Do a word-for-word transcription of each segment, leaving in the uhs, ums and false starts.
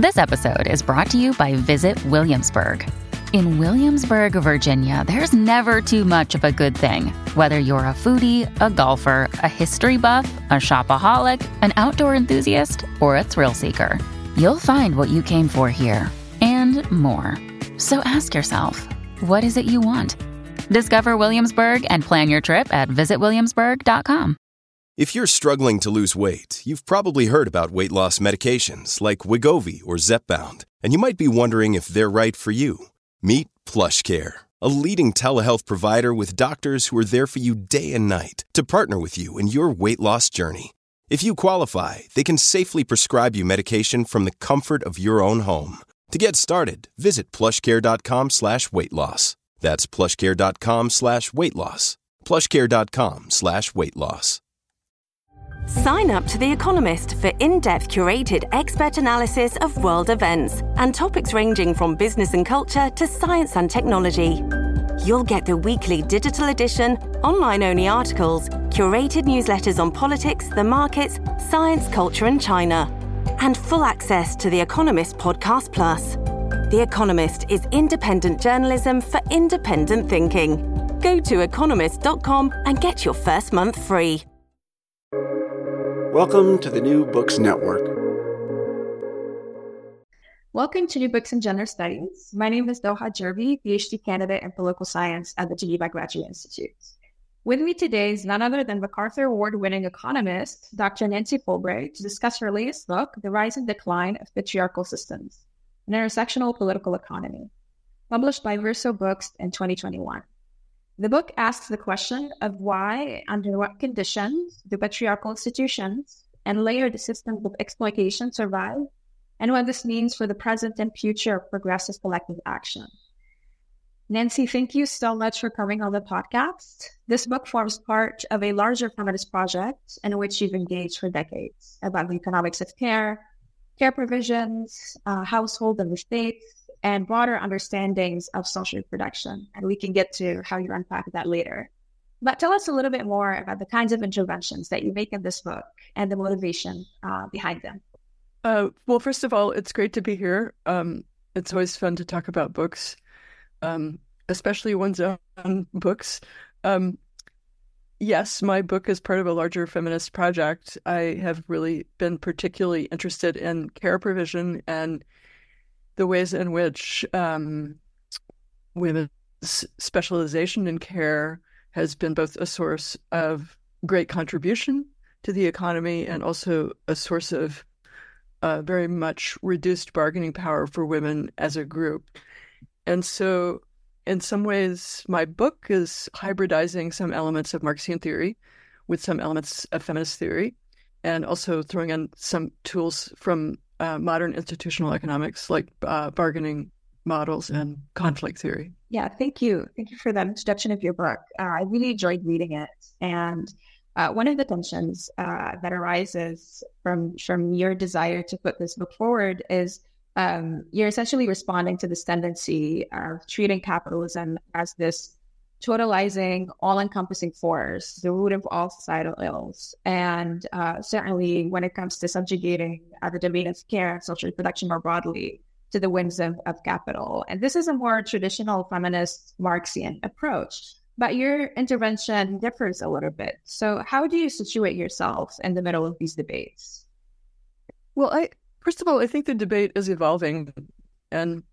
This episode is brought to you by Visit Williamsburg. In Williamsburg, Virginia, there's never too much of a good thing. Whether you're a foodie, a golfer, a history buff, a shopaholic, an outdoor enthusiast, or a thrill seeker, you'll find what you came for here and more. So ask yourself, what is it you want? Discover Williamsburg and plan your trip at visit williamsburg dot com. If you're struggling to lose weight, you've probably heard about weight loss medications like Wegovy or Zepbound, and you might be wondering if they're right for you. Meet PlushCare, a leading telehealth provider with doctors who are there for you day and night to partner with you in your weight loss journey. If you qualify, they can safely prescribe you medication from the comfort of your own home. To get started, visit plushcare.com slash weight loss. That's plushcare.com slash weight loss. plushcare.com slash weight loss. Sign up to The Economist for in-depth curated expert analysis of world events and topics ranging from business and culture to science and technology. You'll get the weekly digital edition, online-only articles, curated newsletters on politics, the markets, science, culture and China, and full access to The Economist Podcast Plus. The Economist is independent journalism for independent thinking. Go to economist dot com and get your first month free. Welcome to the New Books Network. Welcome to New Books in Gender Studies. My name is Doha Jerby, PhD candidate in political science at the Geneva Graduate Institute. With me today is none other than MacArthur Award-winning economist, Doctor Nancy Fulbright, to discuss her latest book, The Rise and Decline of Patriarchal Systems, an Intersectional Political Economy, published by Verso Books in twenty twenty-one. The book asks the question of why, under what conditions, do patriarchal institutions and layered systems of exploitation survive, and what this means for the present and future of progressive collective action. Nancy, thank you so much for coming on the podcast. This book forms part of a larger feminist project in which you've engaged for decades about the economics of care, care provisions, uh, household and the state, and broader understandings of social reproduction. And we can get to how you unpack that later. But tell us a little bit more about the kinds of interventions that you make in this book and the motivation uh, behind them. Uh, well, first of all, it's great to be here. Um, it's always fun to talk about books, um, especially one's own books. Um, yes, my book is part of a larger feminist project. I have really been particularly interested in care provision and the ways in which um, women's specialization in care has been both a source of great contribution to the economy and also a source of uh, very much reduced bargaining power for women as a group. And so in some ways, my book is hybridizing some elements of Marxian theory with some elements of feminist theory, and also throwing in some tools from Uh, modern institutional economics like uh, bargaining models and conflict theory. Yeah, thank you. Thank you for that introduction of your book. Uh, I really enjoyed reading it. And uh, one of the tensions uh, that arises from, from your desire to put this book forward is um, you're essentially responding to this tendency of treating capitalism as this totalizing, all-encompassing force, the root of all societal ills. And uh, certainly when it comes to subjugating uh, the domain of care and social reproduction more broadly to the whims of, of capital. And this is a more traditional feminist Marxian approach, but your intervention differs a little bit. So how do you situate yourself in the middle of these debates? Well, I first of all, I think the debate is evolving. And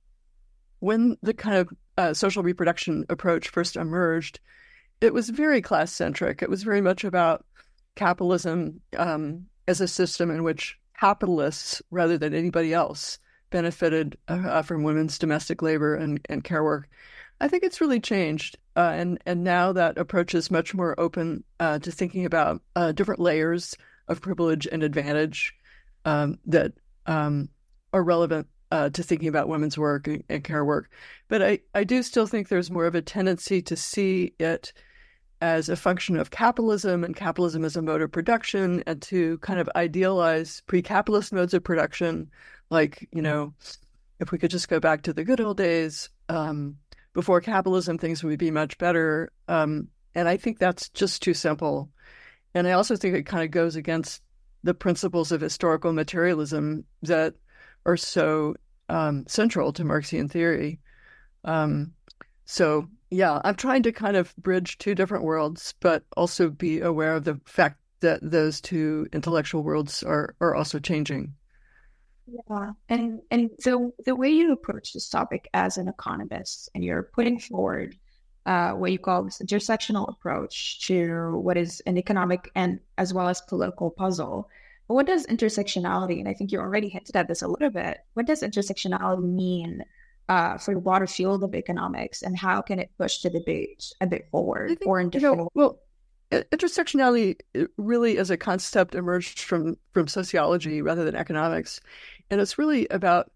when the kind of uh, social reproduction approach first emerged, it was very class-centric. It was very much about capitalism um, as a system in which capitalists, rather than anybody else, benefited uh, from women's domestic labor and, and care work. I think it's really changed. Uh, and, and now that approach is much more open uh, to thinking about uh, different layers of privilege and advantage um, that um, are relevant Uh, to thinking about women's work and, and care work. But I, I do still think there's more of a tendency to see it as a function of capitalism and capitalism as a mode of production, and to kind of idealize pre-capitalist modes of production. Like, you know, if we could just go back to the good old days, um, before capitalism, things would be much better. Um, and I think that's just too simple. And I also think it kind of goes against the principles of historical materialism that are so um, central to Marxian theory. Um, so, yeah, I'm trying to kind of bridge two different worlds, but also be aware of the fact that those two intellectual worlds are, are also changing. Yeah, and and so the way you approach this topic as an economist, and you're putting forward uh, what you call this intersectional approach to what is an economic and as well as political puzzle. But what does intersectionality, and I think you already hinted at this a little bit, what does intersectionality mean uh, for the broader field of economics, and how can it push the debate a bit forward think, or in different you know, well, intersectionality really as a concept emerged from, from sociology rather than economics. And it's really about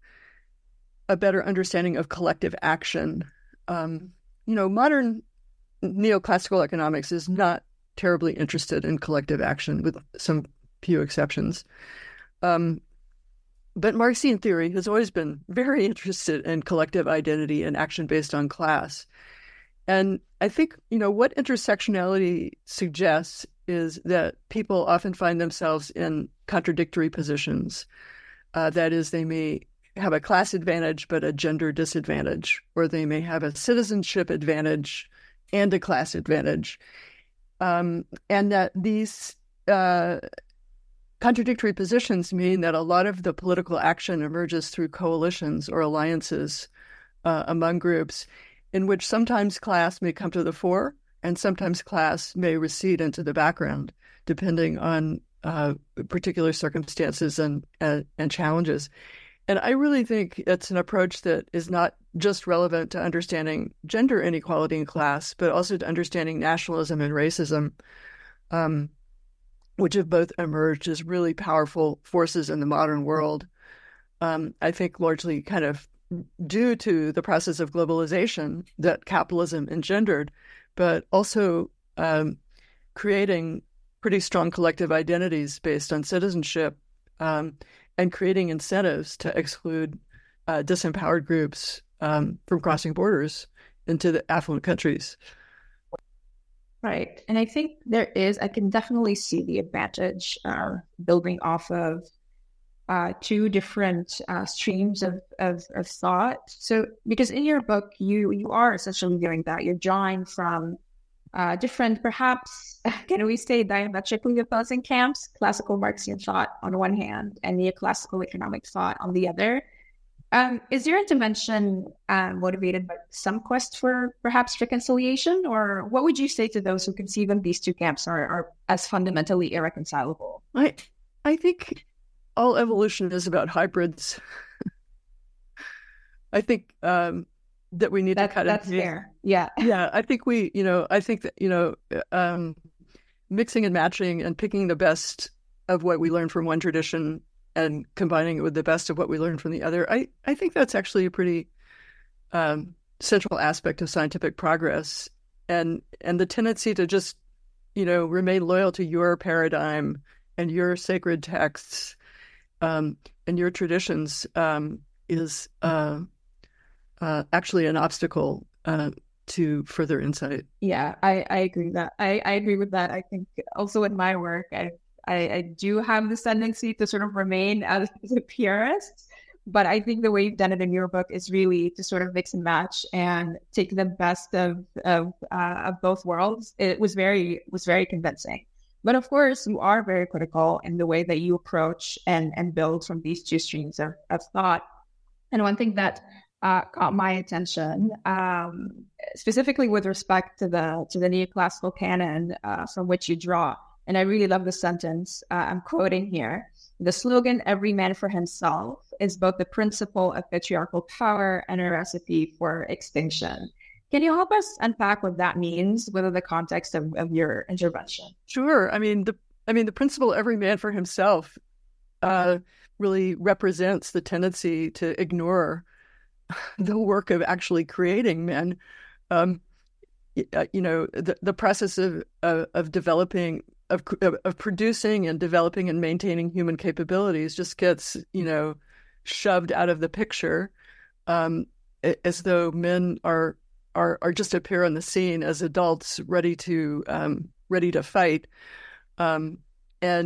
a better understanding of collective action. Um, you know, modern neoclassical economics is not terribly interested in collective action, with some few exceptions. Um, but Marxian theory has always been very interested in collective identity and action based on class. And I think, you know, what intersectionality suggests is that people often find themselves in contradictory positions. Uh, that is, they may have a class advantage but a gender disadvantage, or they may have a citizenship advantage and a class advantage. Um, and that these uh, contradictory positions mean that a lot of the political action emerges through coalitions or alliances uh, among groups, in which sometimes class may come to the fore and sometimes class may recede into the background, depending on uh, particular circumstances and, and and challenges. And I really think it's an approach that is not just relevant to understanding gender inequality in class, but also to understanding nationalism and racism, um, which have both emerged as really powerful forces in the modern world. Um, I think largely kind of due to the process of globalization that capitalism engendered, but also um, creating pretty strong collective identities based on citizenship, um, and creating incentives to exclude uh, disempowered groups um, from crossing borders into the affluent countries. Right. And I think there is, I can definitely see the advantage uh, building off of uh, two different uh, streams of, of, of thought. So, because in your book, you, you are essentially doing that. You're drawing from uh, different, perhaps, can we say diametrically opposing camps, classical Marxian thought on one hand and neoclassical economic thought on the other. Um, is your intervention uh, motivated by some quest for perhaps reconciliation, or what would you say to those who conceive of these two camps are, are as fundamentally irreconcilable? I, I think all evolution is about hybrids. I think um, that we need that, to cut that's into, fair. Yeah. Yeah. I think we, you know, I think that, you know, um, mixing and matching and picking the best of what we learn from one tradition and combining it with the best of what we learned from the other, I, I think that's actually a pretty um, central aspect of scientific progress. And and the tendency to just, you know, remain loyal to your paradigm and your sacred texts um, and your traditions um, is uh, uh, actually an obstacle uh, to further insight. Yeah, I, I agree with that. I, I agree with that. I think also in my work, I I, I do have this tendency to sort of remain as, as a purist, but I think the way you've done it in your book is really to sort of mix and match and take the best of of, uh, of both worlds. It was very was very convincing. But of course, you are very critical in the way that you approach and, and build from these two streams of, of thought. And one thing that uh, caught my attention, um, specifically with respect to the to the neoclassical canon uh, from which you draw. And I really love the sentence uh, I'm quoting here. The slogan, "Every man for himself," is both the principle of patriarchal power and a recipe for extinction. Can you help us unpack what that means within the context of, of your intervention? Sure. I mean, the I mean the principle, "Every man for himself," uh, really represents the tendency to ignore the work of actually creating men. Um, you know, the, the process of, of, of developing Of, of producing and developing and maintaining human capabilities just gets, you know, shoved out of the picture, um, as though men are are are just appear on the scene as adults ready to um, ready to fight, um, and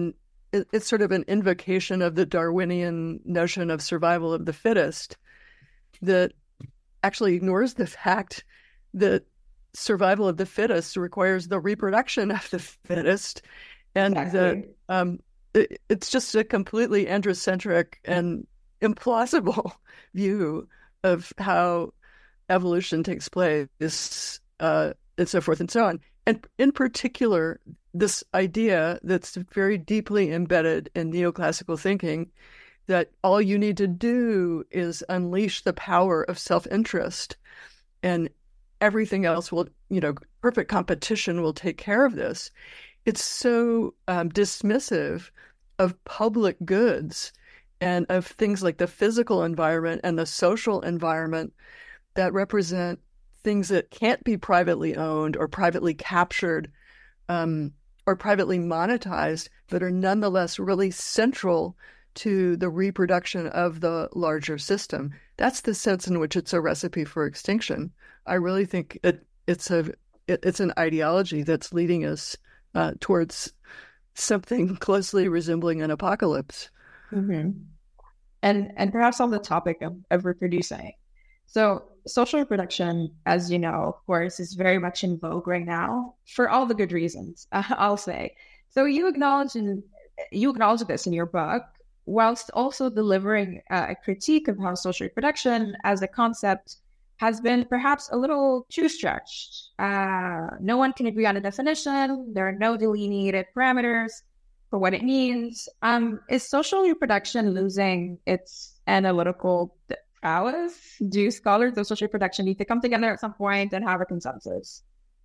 it, it's sort of an invocation of the Darwinian notion of survival of the fittest that actually ignores the fact that survival of the fittest requires the reproduction of the fittest, and exactly. that um, it, it's just a completely androcentric and implausible view of how evolution takes place, uh, and so forth and so on. And in particular, this idea that's very deeply embedded in neoclassical thinking that all you need to do is unleash the power of self-interest and everything else will, you know, perfect competition will take care of this. It's so um, dismissive of public goods and of things like the physical environment and the social environment that represent things that can't be privately owned or privately captured um, or privately monetized, but are nonetheless really central to the reproduction of the larger system. That's the sense in which it's a recipe for extinction. I really think it, it's a it, it's an ideology that's leading us uh, towards something closely resembling an apocalypse. Mm-hmm. And and perhaps on the topic of, of reproducing. So social reproduction, as you know, of course, is very much in vogue right now for all the good reasons, uh, I'll say. So you acknowledge in, you acknowledge this in your book, whilst also delivering uh, a critique of how social reproduction as a concept has been perhaps a little too stretched. Uh, no one can agree on a definition. There are no delineated parameters for what it means. Um, is social reproduction losing its analytical prowess? Do scholars of social reproduction need to come together at some point and have a consensus?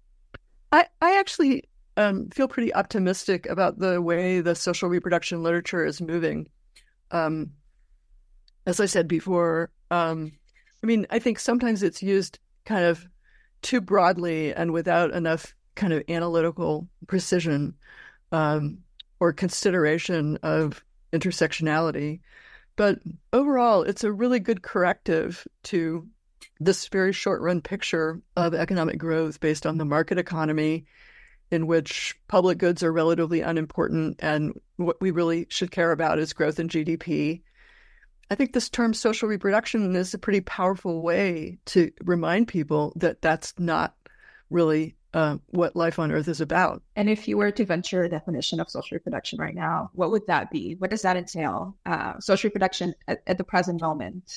I, I actually um, feel pretty optimistic about the way the social reproduction literature is moving. Um, as I said before, um, I mean, I think sometimes it's used kind of too broadly and without enough kind of analytical precision um, or consideration of intersectionality. But overall, it's a really good corrective to this very short-run picture of economic growth based on the market economy, in which public goods are relatively unimportant, and what we really should care about is growth in G D P. I think this term social reproduction is a pretty powerful way to remind people that that's not really uh, what life on Earth is about. And if you were to venture a definition of social reproduction right now, what would that be? What does that entail? Uh, social reproduction at, at the present moment?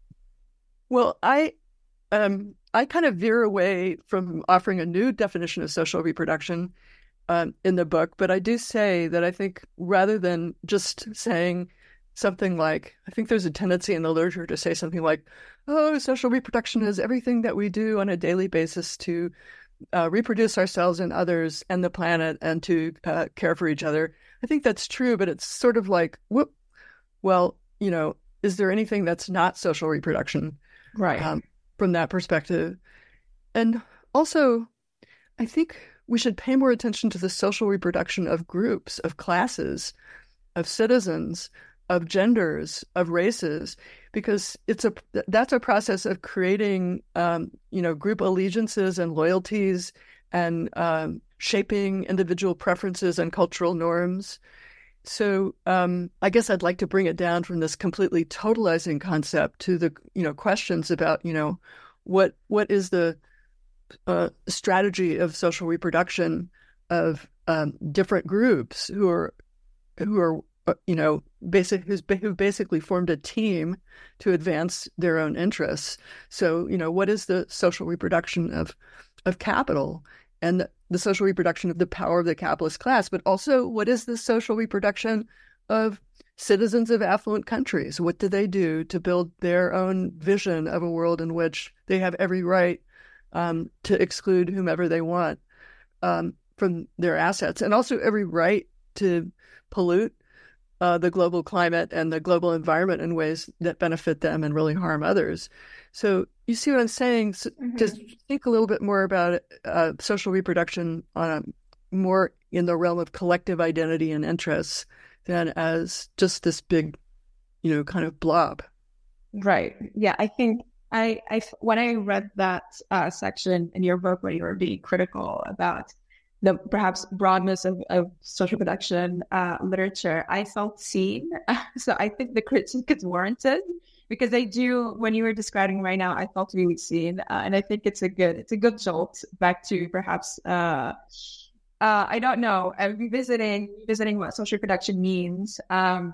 Well, I um, I kind of veer away from offering a new definition of social reproduction um, in the book, but I do say that I think rather than just saying something like, I think there's a tendency in the literature to say something like, oh, social reproduction is everything that we do on a daily basis to uh, reproduce ourselves and others and the planet and to uh, care for each other. I think that's true, but it's sort of like, whoop, well, you know, is there anything that's not social reproduction? Right. Um, from that perspective. And also, I think we should pay more attention to the social reproduction of groups, of classes, of citizens, of genders, of races, because it's a that's a process of creating, um, you know, group allegiances and loyalties and um, shaping individual preferences and cultural norms. So um, I guess I'd like to bring it down from this completely totalizing concept to the, you know, questions about, you know, what what is the uh, strategy of social reproduction of um, different groups who are who are uh, you know basic who's who basically formed a team to advance their own interests. So you know, what is the social reproduction of of capital and the, the social reproduction of the power of the capitalist class, but also what is the social reproduction of citizens of affluent countries? What do they do to build their own vision of a world in which they have every right um, to exclude whomever they want um, from their assets, and also every right to pollute uh, the global climate and the global environment in ways that benefit them and really harm others? So you see what I'm saying? So mm-hmm. Just think a little bit more about uh, social reproduction on a more in the realm of collective identity and interests than as just this big, you know, kind of blob. Right. Yeah, I think I, I when I read that uh, section in your book where you were being critical about the perhaps broadness of, of social production uh, literature, I felt seen. So I think the critique is warranted because I do, when you were describing right now, I felt really seen. Uh, and I think it's a good, it's a good jolt back to perhaps, uh, uh, I don't know, uh, revisiting, revisiting what social production means. Um,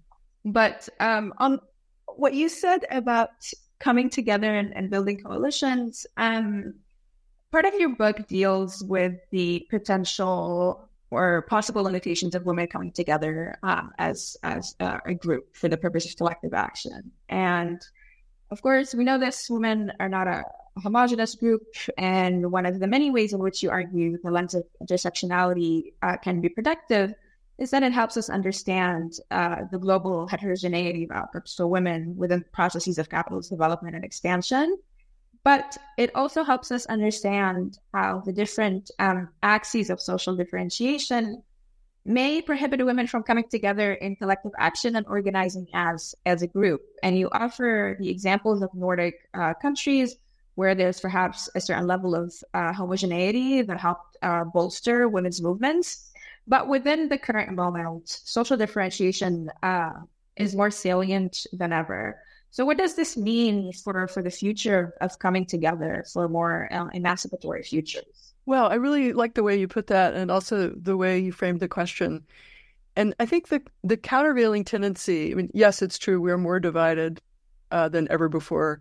but um, on what you said about coming together and, and building coalitions, um, part of your book deals with the potential or possible limitations of women coming together um, as as uh, a group for the purpose of collective action. And of course, we know this: women are not a homogenous group, and one of the many ways in which you argue the lens of intersectionality uh, can be productive is that it helps us understand uh, the global heterogeneity of outcomes for women within processes of capitalist development and expansion. But it also helps us understand how the different um, axes of social differentiation may prohibit women from coming together in collective action and organizing as, as a group. And you offer the examples of Nordic uh, countries where there's perhaps a certain level of uh, homogeneity that helped uh, bolster women's movements. But within the current moment, social differentiation uh, is more salient than ever. So what does this mean for, for the future of coming together for more uh, emancipatory futures? Well, I really like the way you put that, and also the way you framed the question. And I think the, the countervailing tendency, I mean, yes, it's true, we're more divided uh, than ever before.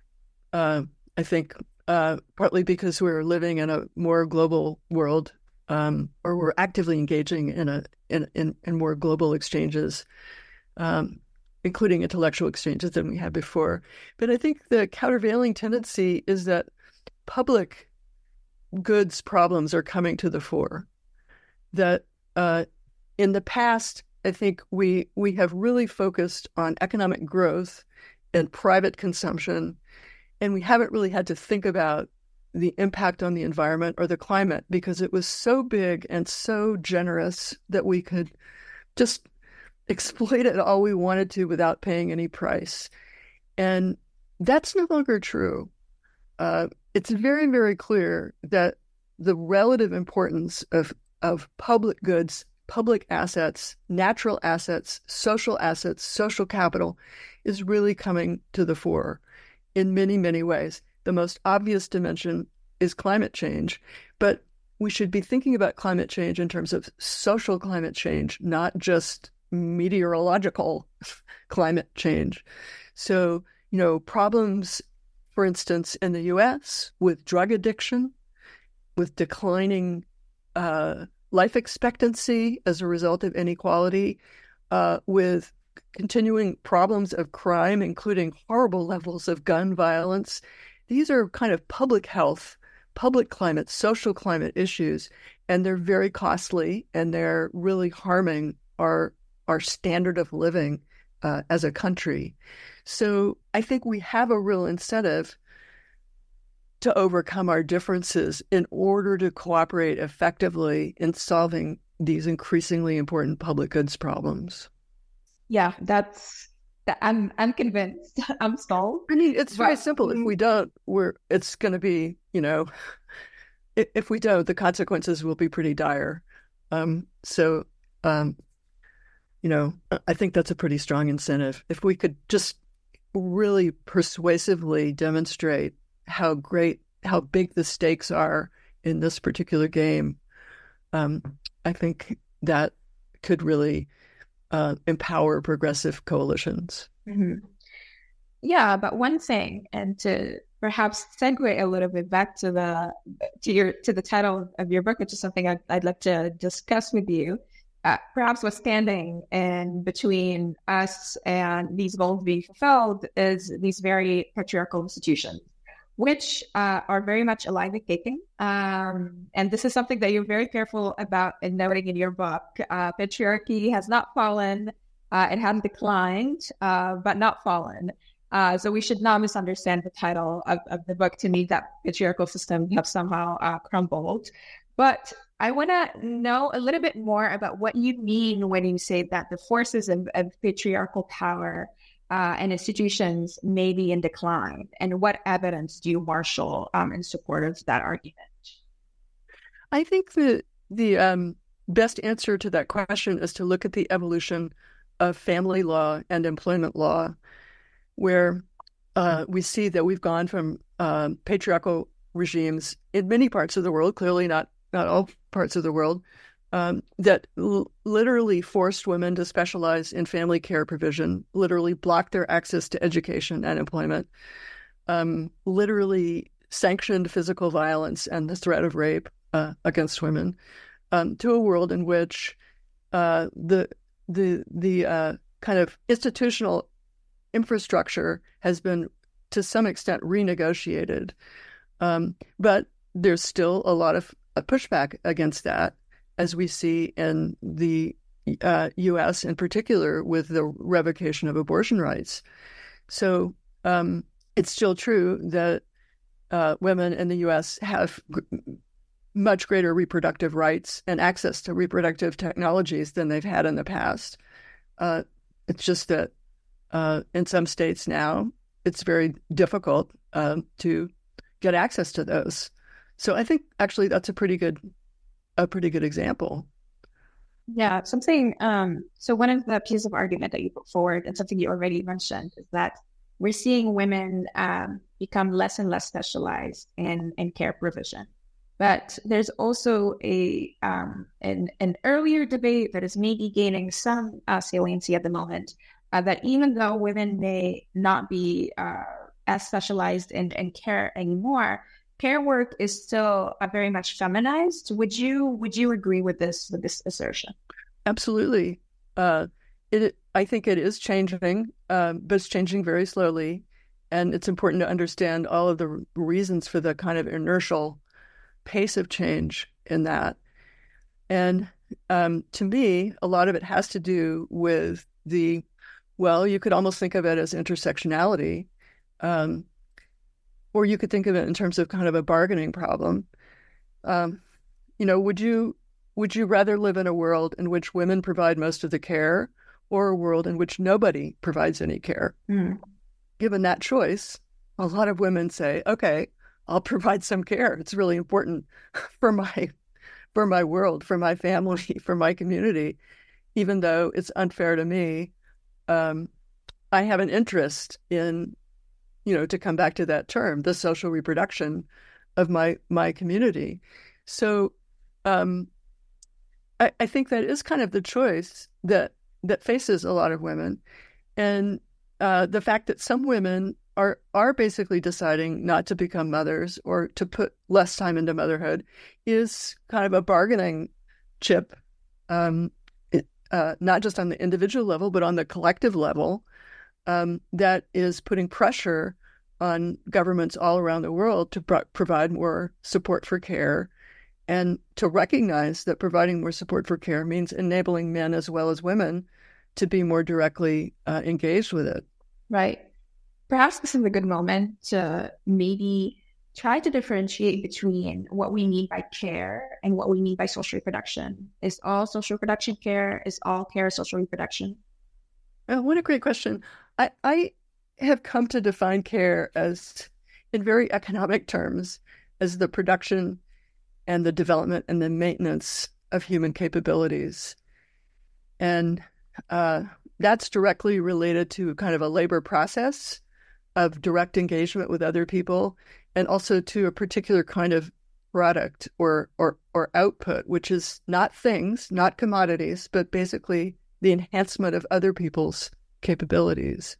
Uh, I think uh, partly because we're living in a more global world, um, or we're actively engaging in a in, in, in more global exchanges. Um, including intellectual exchanges than we had before. But I think the countervailing tendency is that public goods problems are coming to the fore. That uh, in the past, I think we we have really focused on economic growth and private consumption, and we haven't really had to think about the impact on the environment or the climate because it was so big and so generous that we could just exploit it all we wanted to without paying any price. And that's no longer true. Uh, it's very, very clear that the relative importance of, of public goods, public assets, natural assets, social assets, social capital is really coming to the fore in many, many ways. The most obvious dimension is climate change, but we should be thinking about climate change in terms of social climate change, not just meteorological climate change. So, you know, problems, for instance, in the U S with drug addiction, with declining uh, life expectancy as a result of inequality, uh, with continuing problems of crime, including horrible levels of gun violence. These are kind of public health, public climate, social climate issues, and they're very costly, and they're really harming our our standard of living uh, as a country. So I think we have a real incentive to overcome our differences in order to cooperate effectively in solving these increasingly important public goods problems. Yeah, that's, I'm I'm convinced. I'm stalled. I mean, it's very simple. If we don't, we're, it's going to be, you know, if, if we don't, the consequences will be pretty dire. Um, so, um, you know, I think that's a pretty strong incentive. If we could just really persuasively demonstrate how great, how big the stakes are in this particular game, um, I think that could really uh, empower progressive coalitions. Mm-hmm. Yeah, but one thing, and to perhaps segue a little bit back to the to your to the title of your book, which is something I'd, I'd like to discuss with you. Uh, perhaps what's standing in between us and these goals being fulfilled is these very patriarchal institutions, which uh, are very much alive and kicking. Um, and this is something that you're very careful about in noting in your book. Uh, patriarchy has not fallen. Uh, it has declined, uh, but not fallen. Uh, so we should not misunderstand the title of, of the book to mean that patriarchal systems have somehow uh, crumbled. But I want to know a little bit more about what you mean when you say that the forces of, of patriarchal power uh, and institutions may be in decline, and what evidence do you marshal um, in support of that argument? I think that the um, best answer to that question is to look at the evolution of family law and employment law, where uh, we see that we've gone from uh, patriarchal regimes in many parts of the world, clearly not not all parts of the world, um, that l- literally forced women to specialize in family care provision, literally blocked their access to education and employment, um, literally sanctioned physical violence and the threat of rape uh, against women, um, to a world in which uh, the the the uh, kind of institutional infrastructure has been to some extent renegotiated. Um, but there's still a lot of uh, pushback against that, as we see in the uh, U S in particular with the revocation of abortion rights. So um, it's still true that uh, women in the U S have g- much greater reproductive rights and access to reproductive technologies than they've had in the past. Uh, it's just that uh, in some states now, it's very difficult uh, to get access to those. So I think actually that's a pretty good, a pretty good example. Yeah, something. Um, so one of the pieces of argument that you put forward, and something you already mentioned, is that we're seeing women um, become less and less specialized in in care provision. But there's also a um, an an earlier debate that is maybe gaining some uh, saliency at the moment. Uh, that even though women may not be uh, as specialized in, in care anymore, care work is still uh, very much feminized. Would you would you agree with this with this assertion? Absolutely. Uh, it I think it is changing, um, but it's changing very slowly, and it's important to understand all of the reasons for the kind of inertial pace of change in that. And um, to me, a lot of it has to do with the Well, you could almost think of it as intersectionality, um, or you could think of it in terms of kind of a bargaining problem. Um, you know, would you would you rather live in a world in which women provide most of the care, or a world in which nobody provides any care? Mm. Given that choice, a lot of women say, "Okay, I'll provide some care. It's really important for my for my world, for my family, for my community, even though it's unfair to me." Um, I have an interest in, you know, to come back to that term, the social reproduction of my my community. So um, I, I think that is kind of the choice that that faces a lot of women. And uh, the fact that some women are are basically deciding not to become mothers or to put less time into motherhood is kind of a bargaining chip. Um Uh, not just on the individual level, but on the collective level, um, that is putting pressure on governments all around the world to pro- provide more support for care, and to recognize that providing more support for care means enabling men as well as women to be more directly uh, engaged with it. Right. Perhaps this is a good moment to maybe try to differentiate between what we mean by care and what we mean by social reproduction. Is all social reproduction care? Is all care social reproduction? Oh, what a great question. I, I have come to define care as, in very economic terms, as the production and the development and the maintenance of human capabilities. And uh, that's directly related to kind of a labor process of direct engagement with other people, and also to a particular kind of product or or or output, which is not things, not commodities, but basically the enhancement of other people's capabilities.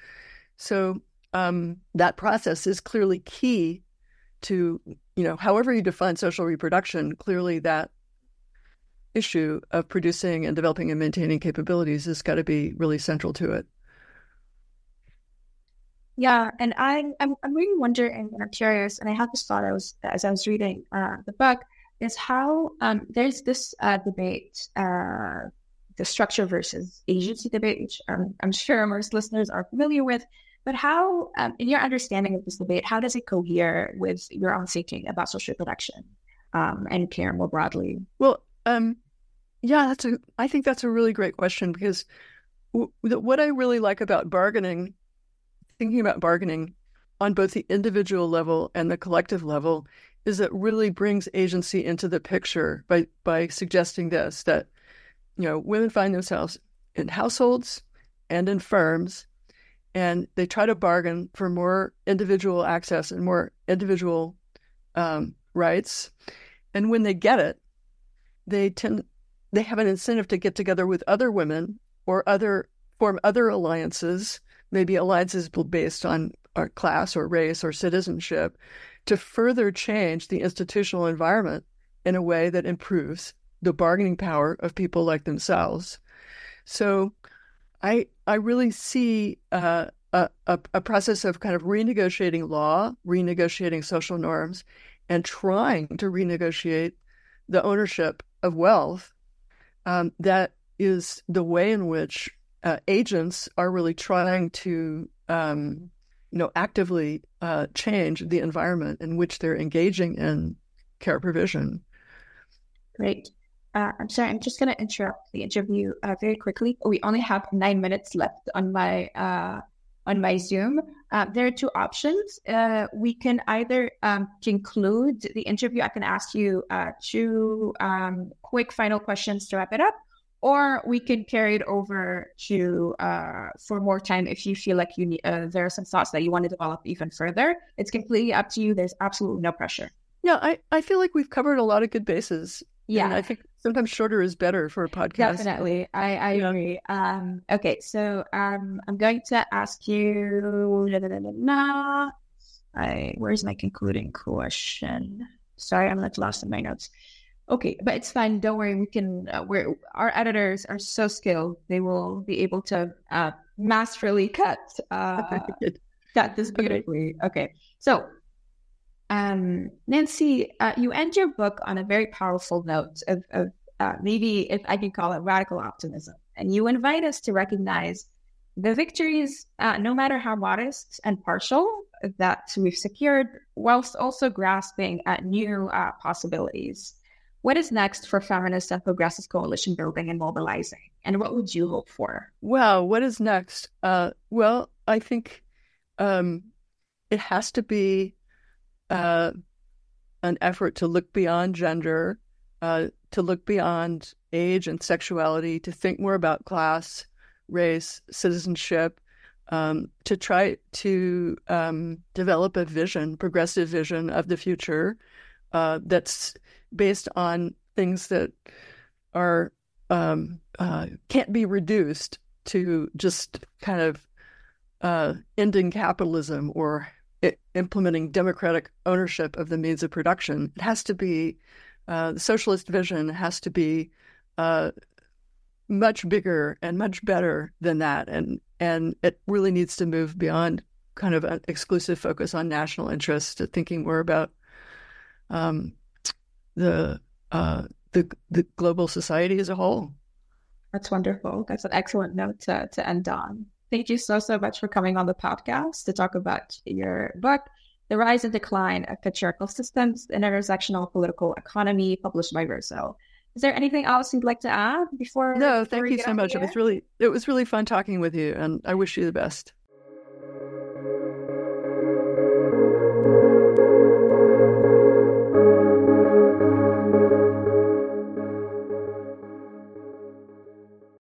So um, that process is clearly key to, you know, however you define social reproduction, clearly that issue of producing and developing and maintaining capabilities has got to be really central to it. Yeah, and I, I'm I'm really wondering, and I'm curious, and I had this thought I was as I was reading uh, the book, is how um, there's this uh, debate, uh, the structure versus agency debate, which I'm, I'm sure most listeners are familiar with. But how, um, in your understanding of this debate, how does it cohere with your own thinking about social reproduction um, and care more broadly? Well, um, yeah, that's a. I think that's a really great question, because w- what I really like about bargaining. Thinking about bargaining on both the individual level and the collective level is it really brings agency into the picture by by suggesting this, that, you know, women find themselves in households and in firms, and they try to bargain for more individual access and more individual um, rights. And when they get it, they tend they have an incentive to get together with other women or other form other alliances, maybe alliances based on our class or race or citizenship, to further change the institutional environment in a way that improves the bargaining power of people like themselves. So I I really see uh, a, a, a process of kind of renegotiating law, renegotiating social norms, and trying to renegotiate the ownership of wealth. Um, that is the way in which uh, agents are really trying to um, you know, actively uh, change the environment in which they're engaging in care provision. Great. Uh, I'm sorry, I'm just going to interrupt the interview uh, very quickly. We only have nine minutes left on my uh, on my Zoom. Uh, there are two options. Uh, we can either um, conclude the interview. I can ask you uh, two um, quick final questions to wrap it up, or we can carry it over to uh, for more time if you feel like you need. Uh, there are some thoughts that you want to develop even further. It's completely up to you. There's absolutely no pressure. Yeah, I, I feel like we've covered a lot of good bases. Yeah, and I think sometimes shorter is better for a podcast. Definitely, I, I yeah. agree. Um, okay, so um, I'm going to ask you. Da, da, da, da, da. I, where's my concluding question? Sorry, I'm like lost in my notes. Okay, but it's fine. Don't worry. We can. Uh, we're our editors are so skilled; they will be able to uh, masterfully cut uh, cut this beautifully. Okay, so. Um, Nancy, uh, you end your book on a very powerful note of, of uh, maybe, if I can call it, radical optimism. And you invite us to recognize the victories, uh, no matter how modest and partial, that we've secured, whilst also grasping at new uh, possibilities. What is next for feminist and progressive coalition building and mobilizing? And what would you hope for? Wow, what is next? Uh, well, I think um, it has to be Uh, an effort to look beyond gender, uh, to look beyond age and sexuality, to think more about class, race, citizenship, um, to try to um, develop a vision, progressive vision of the future uh, that's based on things that are um, uh, can't be reduced to just kind of uh, ending capitalism or It, implementing democratic ownership of the means of production. It has to be, uh, the socialist vision has to be uh, much bigger and much better than that. And, and it really needs to move beyond kind of an exclusive focus on national interests to thinking more about um, the, uh, the, the global society as a whole. That's wonderful. That's an excellent note to, to end on. Thank you so, so much for coming on the podcast to talk about your book, The Rise and Decline of Patriarchal Systems, the Intersectional Political Economy, published by Verso. Is there anything else you'd like to add before? No, before thank you so much. It was really, it was really fun talking with you, and I wish you the best.